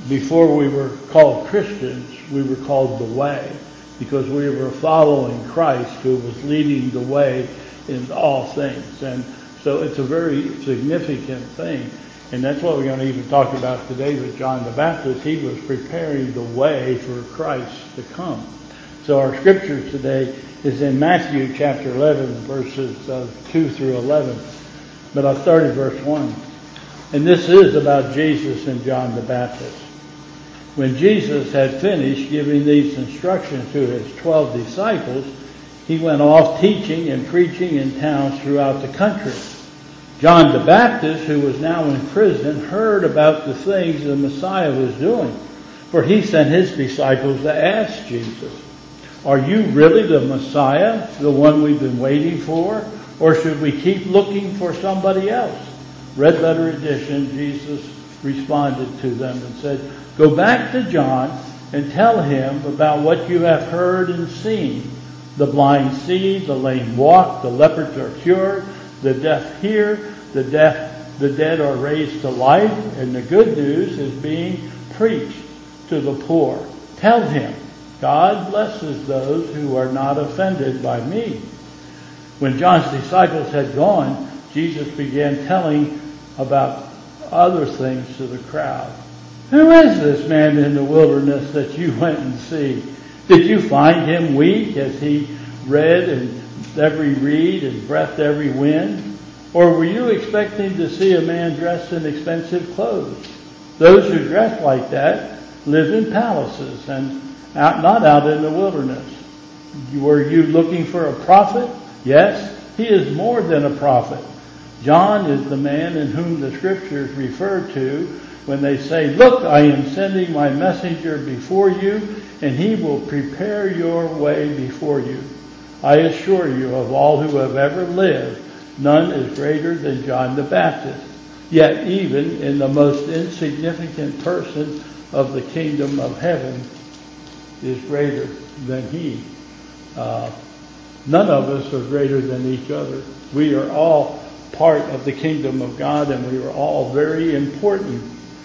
before we were called Christians, we were called the Way, because we were following Christ, who was leading the way in all things. And so it's a very significant thing. And that's what we're going to even talk about today with John the Baptist. He was preparing the way for Christ to come. So our scripture today is in Matthew chapter 11, verses 2 through 11. But I'll start at verse 1. And this is about Jesus and John the Baptist. When Jesus had finished giving these instructions to his 12 disciples, he went off teaching and preaching in towns throughout the country. John the Baptist, who was now in prison, heard about the things the Messiah was doing. For he sent his disciples to ask Jesus, "Are you really the Messiah, the one we've been waiting for? Or should we keep looking for somebody else?" Red letter edition, Jesus responded to them and said, "Go back to John and tell him about what you have heard and seen. The blind see, the lame walk, the leopards are cured, the deaf hear, the dead are raised to life, and the good news is being preached to the poor. Tell him, God blesses those who are not offended by me." When John's disciples had gone, Jesus began telling about other things to the crowd. "Who is this man in the wilderness that you went and see? Did you find him weak as he read in every reed and breathed every wind? Or were you expecting to see a man dressed in expensive clothes? Those who dress like that live in palaces and not out in the wilderness. Were you looking for a prophet? Yes, he is more than a prophet. John is the man in whom the scriptures refer to when they say, 'Look, I am sending my messenger before you, and he will prepare your way before you.' I assure you, of all who have ever lived, none is greater than John the Baptist. Yet even in the most insignificant person of the kingdom of heaven is greater than he." None of us are greater than each other. We are all part of the kingdom of God, and we are all very important